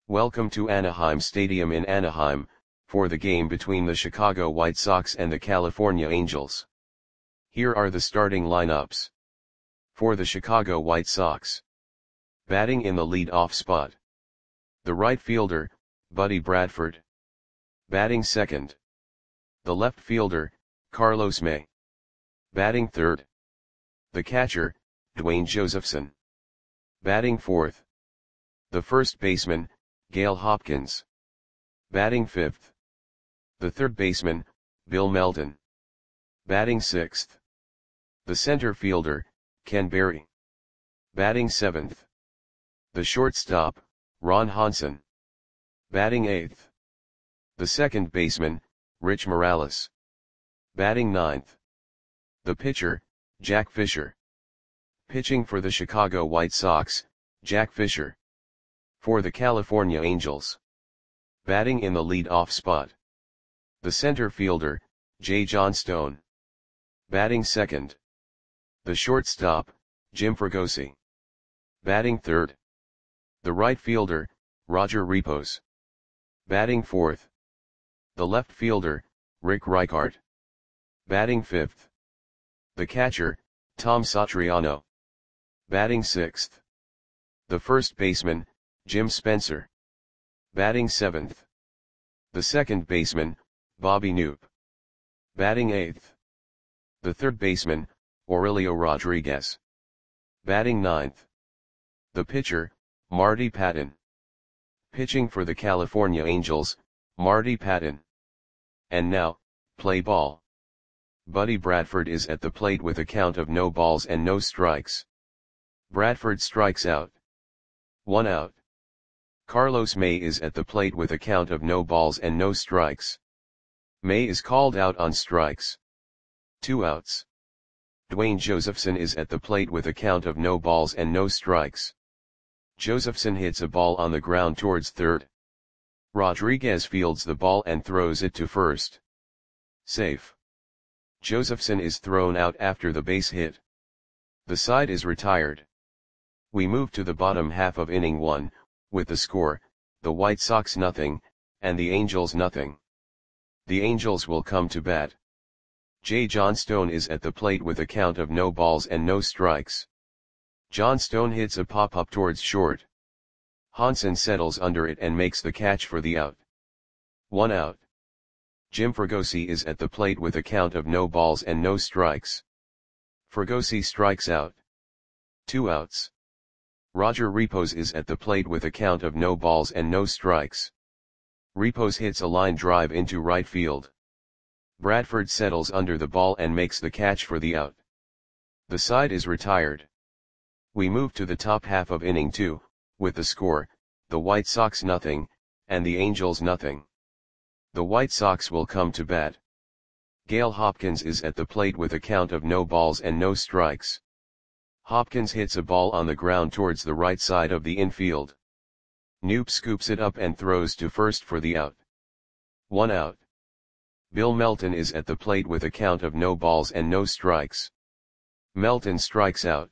Welcome to Anaheim Stadium in Anaheim, for the game between the Chicago White Sox and the California Angels. Here are the starting lineups. For the Chicago White Sox. Batting in the lead-off spot. The right fielder, Buddy Bradford. Batting second. The left fielder, Carlos May. Batting third. The catcher, Dwayne Josephson. Batting fourth. The first baseman, Gail Hopkins. Batting fifth. The third baseman, Bill Melton. Batting sixth. The center fielder, Ken Berry. Batting seventh. The shortstop, Ron Hansen. Batting eighth. The second baseman, Rich Morales. Batting ninth. The pitcher, Jack Fisher. Pitching for the Chicago White Sox, Jack Fisher. For the California Angels. Batting in the lead-off spot. The center fielder, Jay Johnstone. Batting second. The shortstop, Jim Fregosi. Batting third. The right fielder, Roger Repos. Batting fourth. The left fielder, Rick Reichart. Batting fifth. The catcher, Tom Satriano. Batting sixth. The first baseman, Jim Spencer. Batting seventh. The second baseman, Bobby Knoop. Batting eighth. The third baseman, Aurelio Rodriguez. Batting ninth. The pitcher, Marty Patton. Pitching for the California Angels, Marty Patton. And now, play ball. Buddy Bradford is at the plate with a count of no balls and no strikes. Bradford strikes out. 1 out. Carlos May is at the plate with a count of no balls and no strikes. May is called out on strikes. 2 outs. Dwayne Josephson is at the plate with a count of no balls and no strikes. Josephson hits a ball on the ground towards third. Rodriguez fields the ball and throws it to first. Safe. Josephson is thrown out after the base hit. The side is retired. We move to the bottom half of inning 1, with the score, the White Sox nothing, and the Angels nothing. The Angels will come to bat. Jay Johnstone is at the plate with a count of no balls and no strikes. Johnstone hits a pop-up towards short. Hansen settles under it and makes the catch for the out. 1 out. Jim Fregosi is at the plate with a count of no balls and no strikes. Fregosi strikes out. 2 outs. Roger Repos is at the plate with a count of no balls and no strikes. Repos hits a line drive into right field. Bradford settles under the ball and makes the catch for the out. The side is retired. We move to the top half of inning 2, with the score, the White Sox nothing, and the Angels nothing. The White Sox will come to bat. Gail Hopkins is at the plate with a count of no balls and no strikes. Hopkins hits a ball on the ground towards the right side of the infield. Knoop scoops it up and throws to first for the out. 1 out. Bill Melton is at the plate with a count of no balls and no strikes. Melton strikes out.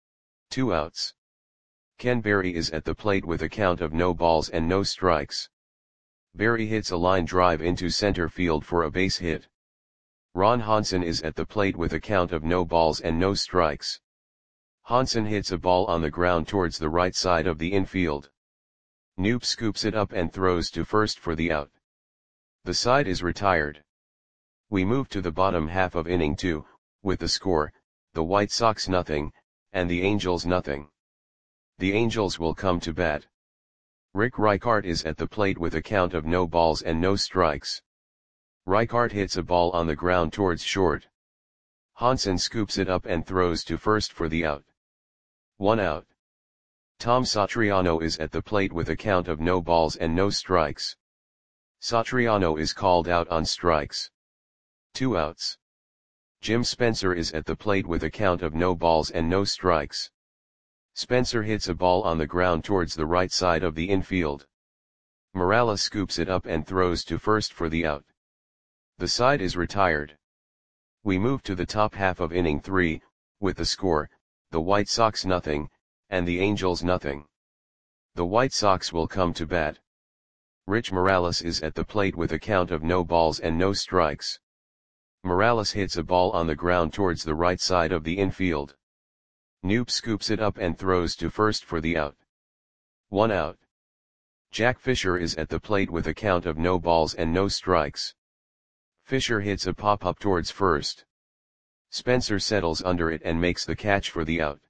2 outs. Ken Berry is at the plate with a count of no balls and no strikes. Berry hits a line drive into center field for a base hit. Ron Hansen is at the plate with a count of no balls and no strikes. Hansen hits a ball on the ground towards the right side of the infield. Knoop scoops it up and throws to first for the out. The side is retired. We move to the bottom half of inning 2, with the score, the White Sox nothing, and the Angels nothing. The Angels will come to bat. Rick Reichart is at the plate with a count of no balls and no strikes. Reichart hits a ball on the ground towards short. Hansen scoops it up and throws to first for the out. 1 out. Tom Satriano is at the plate with a count of no balls and no strikes. Satriano is called out on strikes. 2 outs. Jim Spencer is at the plate with a count of no balls and no strikes. Spencer hits a ball on the ground towards the right side of the infield. Morales scoops it up and throws to first for the out. The side is retired. We move to the top half of inning 3, with the score, the White Sox nothing, and the Angels nothing. The White Sox will come to bat. Rich Morales is at the plate with a count of no balls and no strikes. Morales hits a ball on the ground towards the right side of the infield. Noop scoops it up and throws to first for the out. 1 out. Jack Fisher is at the plate with a count of no balls and no strikes. Fisher hits a pop-up towards first. Spencer settles under it and makes the catch for the out.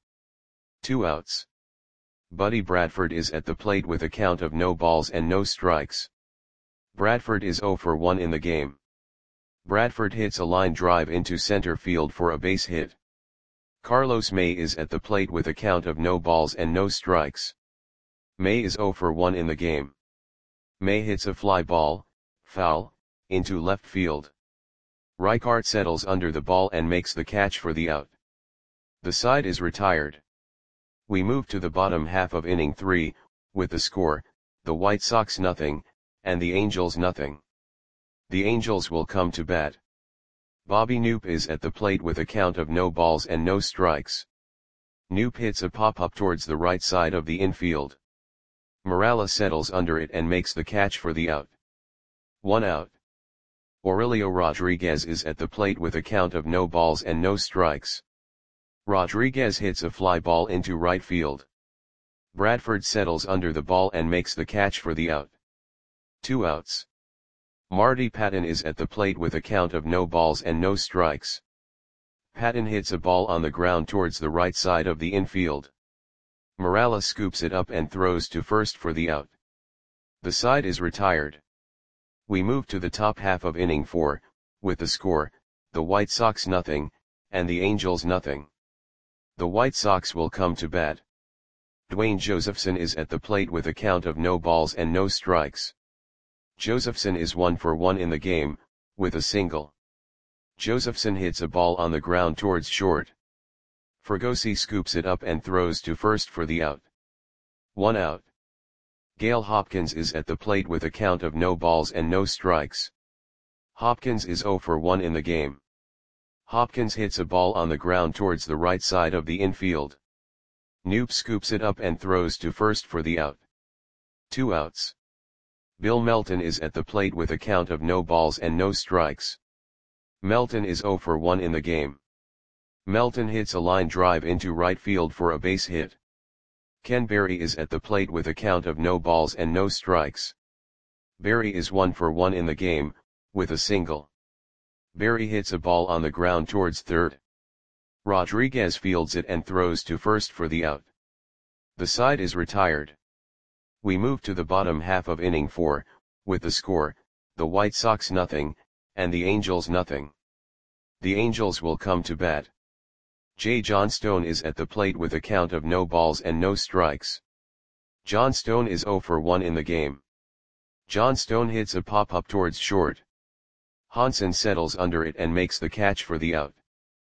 2 outs. Buddy Bradford is at the plate with a count of no balls and no strikes. Bradford is 0 for 1 in the game. Bradford hits a line drive into center field for a base hit. Carlos May is at the plate with a count of no balls and no strikes. May is 0 for 1 in the game. May hits a fly ball, foul, into left field. Reichart settles under the ball and makes the catch for the out. The side is retired. We move to the bottom half of inning 3, with the score, the White Sox nothing, and the Angels nothing. The Angels will come to bat. Bobby Noop is at the plate with a count of no balls and no strikes. Noop hits a pop-up towards the right side of the infield. Morales settles under it and makes the catch for the out. 1 out. Aurelio Rodriguez is at the plate with a count of no balls and no strikes. Rodriguez hits a fly ball into right field. Bradford settles under the ball and makes the catch for the out. 2 outs. Marty Patton is at the plate with a count of no balls and no strikes. Patton hits a ball on the ground towards the right side of the infield. Morales scoops it up and throws to first for the out. The side is retired. We move to the top half of inning 4, with the score, the White Sox nothing, and the Angels nothing. The White Sox will come to bat. Dwayne Josephson is at the plate with a count of no balls and no strikes. Josephson is 1 for 1 in the game, with a single. Josephson hits a ball on the ground towards short. Fregosi scoops it up and throws to first for the out. 1 out. Gale Hopkins is at the plate with a count of no balls and no strikes. Hopkins is 0 for 1 in the game. Hopkins hits a ball on the ground towards the right side of the infield. Noop scoops it up and throws to first for the out. 2 outs. Bill Melton is at the plate with a count of no balls and no strikes. Melton is 0 for 1 in the game. Melton hits a line drive into right field for a base hit. Ken Berry is at the plate with a count of no balls and no strikes. Berry is 1 for 1 in the game, with a single. Berry hits a ball on the ground towards third. Rodriguez fields it and throws to first for the out. The side is retired. We move to the bottom half of inning 4, with the score, the White Sox nothing, and the Angels nothing. The Angels will come to bat. Jay Johnstone is at the plate with a count of no balls and no strikes. Johnstone is 0 for 1 in the game. Johnstone hits a pop-up towards short. Hansen settles under it and makes the catch for the out.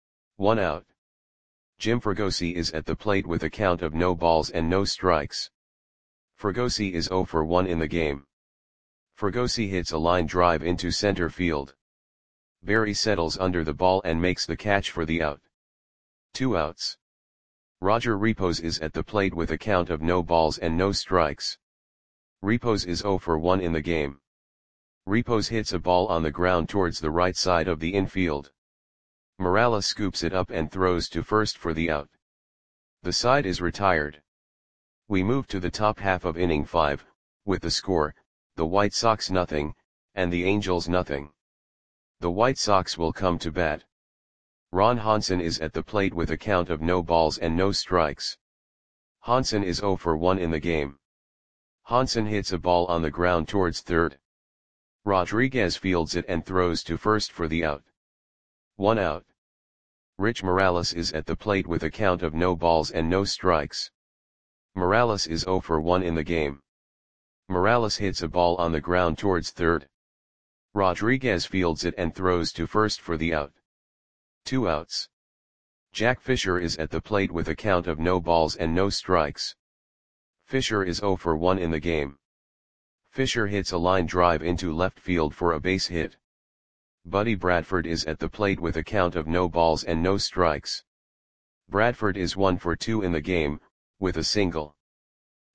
1 out. Jim Fregosi is at the plate with a count of no balls and no strikes. Fregosi is 0 for 1 in the game. Fregosi hits a line drive into center field. Berry settles under the ball and makes the catch for the out. 2 outs. Roger Repos is at the plate with a count of no balls and no strikes. Repos is 0 for 1 in the game. Repos hits a ball on the ground towards the right side of the infield. Morales scoops it up and throws to first for the out. The side is retired. We move to the top half of inning 5, with the score, the White Sox nothing, and the Angels nothing. The White Sox will come to bat. Ron Hansen is at the plate with a count of no balls and no strikes. Hansen is 0 for 1 in the game. Hansen hits a ball on the ground towards third. Rodriguez fields it and throws to first for the out. 1 out. Rich Morales is at the plate with a count of no balls and no strikes. Morales is 0 for 1 in the game. Morales hits a ball on the ground towards third. Rodriguez fields it and throws to first for the out. 2 outs. Jack Fisher is at the plate with a count of no balls and no strikes. Fisher is 0 for 1 in the game. Fisher hits a line drive into left field for a base hit. Buddy Bradford is at the plate with a count of no balls and no strikes. Bradford is 1 for 2 in the game, with a single.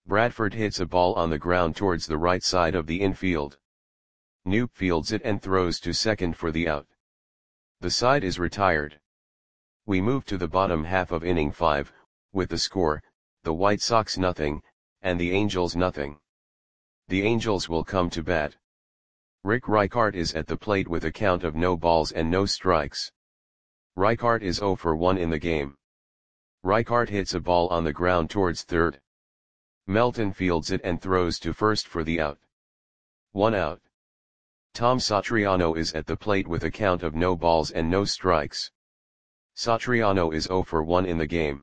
Bradford hits a ball on the ground towards the right side of the infield. Knoop fields it and throws to second for the out. The side is retired. We move to the bottom half of inning 5, with the score, the White Sox nothing, and the Angels nothing. The Angels will come to bat. Rick Reichart is at the plate with a count of no balls and no strikes. Reichart is 0 for 1 in the game. Reichart hits a ball on the ground towards third. Melton fields it and throws to first for the out. 1 out. Tom Satriano is at the plate with a count of no balls and no strikes. Satriano is 0 for 1 in the game.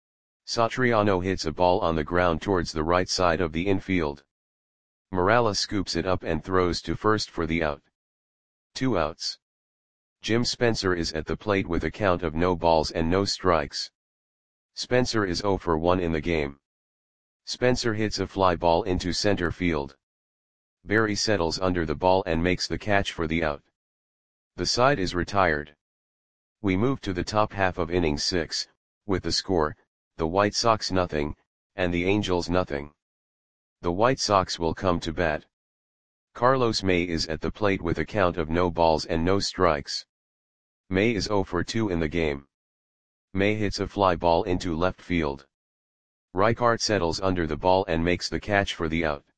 Satriano hits a ball on the ground towards the right side of the infield. Morales scoops it up and throws to first for the out. 2 outs. Jim Spencer is at the plate with a count of no balls and no strikes. Spencer is 0 for 1 in the game. Spencer hits a fly ball into center field. Berry settles under the ball and makes the catch for the out. The side is retired. We move to the top half of inning 6, with the score, the White Sox nothing, and the Angels nothing. The White Sox will come to bat. Carlos May is at the plate with a count of no balls and no strikes. May is 0 for 2 in the game. May hits a fly ball into left field. Reichart settles under the ball and makes the catch for the out.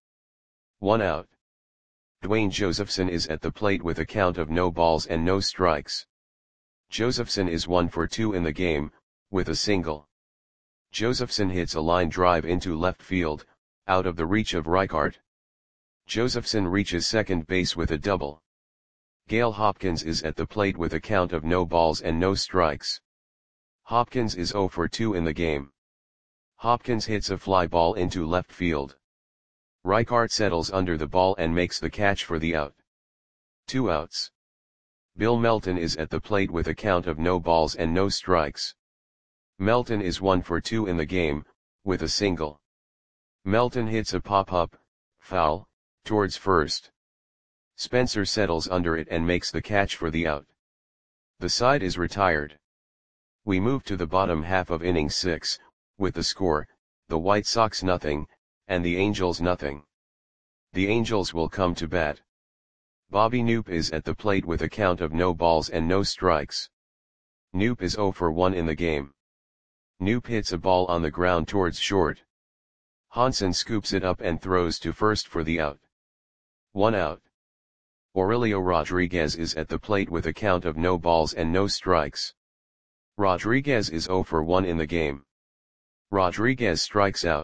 1 out. Dwayne Josephson is at the plate with a count of no balls and no strikes. Josephson is 1 for 2 in the game, with a single. Josephson hits a line drive into left field, out of the reach of Reichart. Josephson reaches second base with a double. Gale Hopkins is at the plate with a count of no balls and no strikes. Hopkins is 0 for 2 in the game. Hopkins hits a fly ball into left field. Reichart settles under the ball and makes the catch for the out. 2 outs. Bill Melton is at the plate with a count of no balls and no strikes. Melton is 1 for 2 in the game, with a single. Melton hits a pop-up, foul, towards first. Spencer settles under it and makes the catch for the out. The side is retired. We move to the bottom half of inning 6, with the score, the White Sox nothing, and the Angels nothing. The Angels will come to bat. Bobby Knoop is at the plate with a count of no balls and no strikes. Knoop is 0 for 1 in the game. Knoop hits a ball on the ground towards short. Hansen scoops it up and throws to first for the out. 1 out. Aurelio Rodriguez is at the plate with a count of no balls and no strikes. Rodriguez is 0 for 1 in the game. Rodriguez strikes out.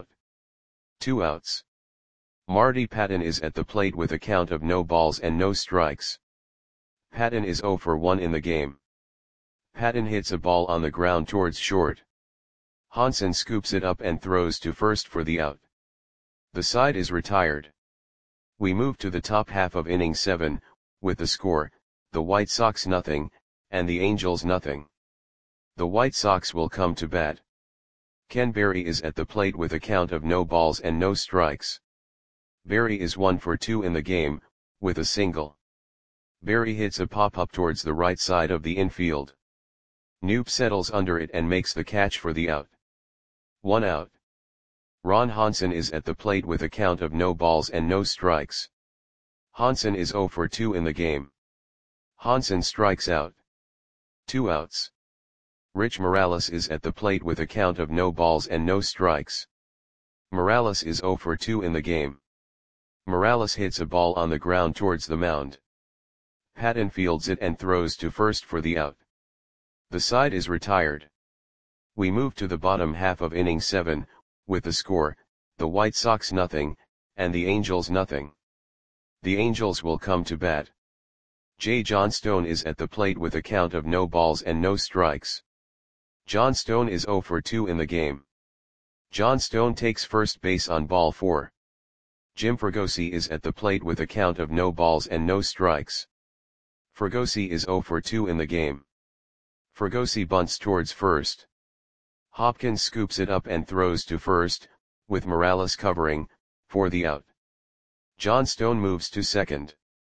2 outs. Marty Patton is at the plate with a count of no balls and no strikes. Patton is 0 for 1 in the game. Patton hits a ball on the ground towards short. Hansen scoops it up and throws to first for the out. The side is retired. We move to the top half of inning 7, with the score, the White Sox nothing, and the Angels nothing. The White Sox will come to bat. Ken Berry is at the plate with a count of no balls and no strikes. Berry is 1 for 2 in the game, with a single. Berry hits a pop-up towards the right side of the infield. Knoop settles under it and makes the catch for the out. 1 out. Ron Hansen is at the plate with a count of no balls and no strikes. Hansen is 0 for 2 in the game. Hansen strikes out. 2 outs. Rich Morales is at the plate with a count of no balls and no strikes. Morales is 0 for 2 in the game. Morales hits a ball on the ground towards the mound. Patton fields it and throws to first for the out. The side is retired. We move to the bottom half of inning 7, with the score, the White Sox nothing, and the Angels nothing. The Angels will come to bat. J. Johnstone is at the plate with a count of no balls and no strikes. Johnstone is 0 for 2 in the game. Johnstone takes first base on ball 4. Jim Fregosi is at the plate with a count of no balls and no strikes. Fregosi is 0 for 2 in the game. Fregosi bunts towards first. Hopkins scoops it up and throws to first, with Morales covering, for the out. Johnstone moves to second.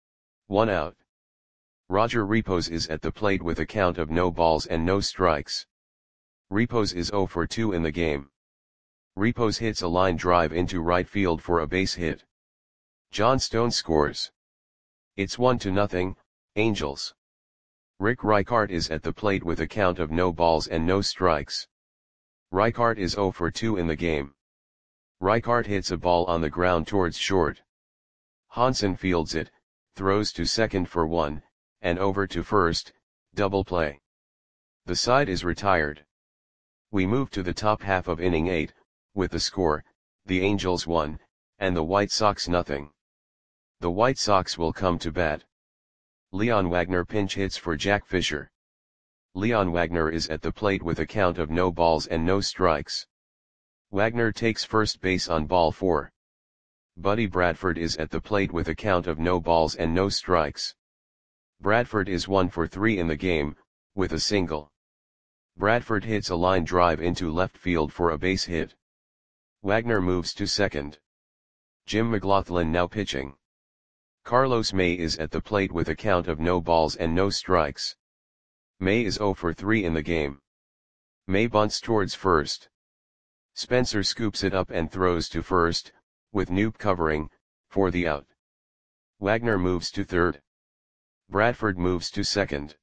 1 out. Roger Repos is at the plate with a count of no balls and no strikes. Repos is 0 for 2 in the game. Repos hits a line drive into right field for a base hit. John Stone scores. It's 1-0, Angels. Rick Reichart is at the plate with a count of no balls and no strikes. Reichart is 0 for 2 in the game. Reichart hits a ball on the ground towards short. Hansen fields it, throws to second for 1, and over to first, double play. The side is retired. We move to the top half of inning 8, with the score, the Angels 1, and the White Sox 0. The White Sox will come to bat. Leon Wagner pinch hits for Jack Fisher. Leon Wagner is at the plate with a count of no balls and no strikes. Wagner takes first base on ball 4. Buddy Bradford is at the plate with a count of no balls and no strikes. Bradford is 1 for 3 in the game, with a single. Bradford hits a line drive into left field for a base hit. Wagner moves to second. Jim McLaughlin now pitching. Carlos May is at the plate with a count of no balls and no strikes. May is 0 for 3 in the game. May bunts towards first. Spencer scoops it up and throws to first, with Knoop covering, for the out. Wagner moves to third. Bradford moves to second.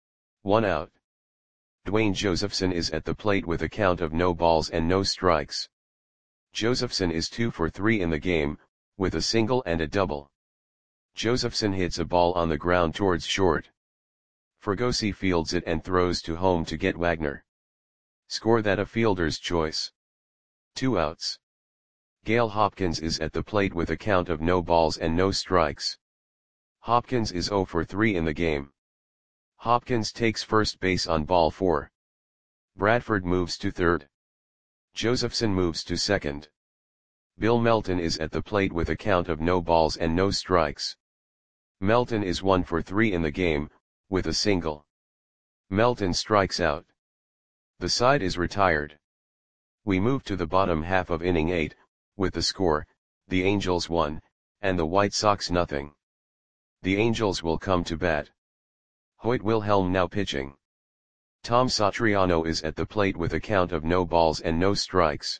1 out. Dwayne Josephson is at the plate with a count of no balls and no strikes. Josephson is 2 for 3 in the game, with a single and a double. Josephson hits a ball on the ground towards short. Fregosi fields it and throws to home to get Wagner. Score that a fielder's choice. 2 outs. Gale Hopkins is at the plate with a count of no balls and no strikes. Hopkins is 0 for 3 in the game. Hopkins takes first base on ball 4. Bradford moves to third. Josephson moves to second. Bill Melton is at the plate with a count of no balls and no strikes. Melton is 1 for 3 in the game, with a single. Melton strikes out. The side is retired. We move to the bottom half of inning 8, with the score, the Angels 1, and the White Sox 0. The Angels will come to bat. Hoyt Wilhelm now pitching. Tom Satriano is at the plate with a count of no balls and no strikes.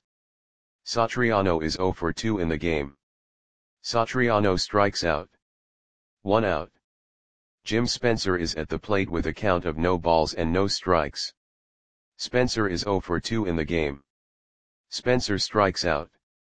Satriano is 0 for 2 in the game. Satriano strikes out. 1 out. Jim Spencer is at the plate with a count of no balls and no strikes. Spencer is 0 for 2 in the game. Spencer strikes out.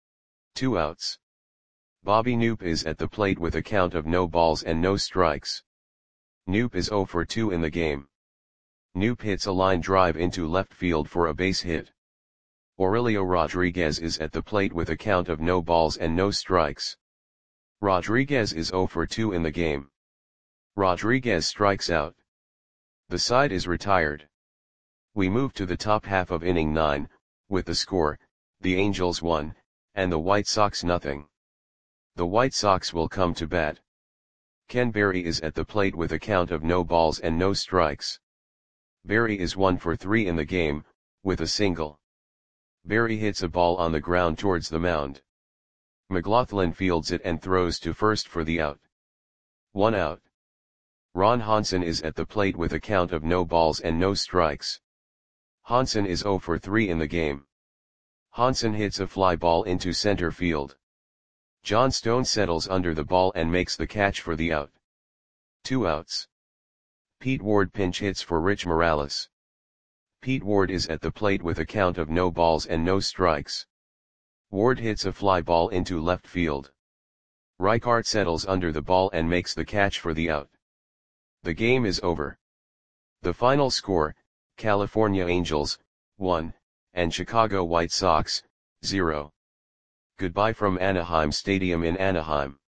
2 outs. Bobby Knoop is at the plate with a count of no balls and no strikes. Knoop is 0 for 2 in the game. Knoop hits a line drive into left field for a base hit. Aurelio Rodriguez is at the plate with a count of no balls and no strikes. Rodriguez is 0 for 2 in the game. Rodriguez strikes out. The side is retired. We move to the top half of inning 9, with the score, the Angels 1, and the White Sox 0. The White Sox will come to bat. Ken Berry is at the plate with a count of no balls and no strikes. Berry is 1 for 3 in the game, with a single. Berry hits a ball on the ground towards the mound. McLaughlin fields it and throws to first for the out. 1 out. Ron Hansen is at the plate with a count of no balls and no strikes. Hansen is 0 for 3 in the game. Hansen hits a fly ball into center field. John Stone settles under the ball and makes the catch for the out. 2 outs. Pete Ward pinch hits for Rich Morales. Pete Ward is at the plate with a count of no balls and no strikes. Ward hits a fly ball into left field. Reichart settles under the ball and makes the catch for the out. The game is over. The final score, California Angels, 1, and Chicago White Sox, 0. Goodbye from Anaheim Stadium in Anaheim.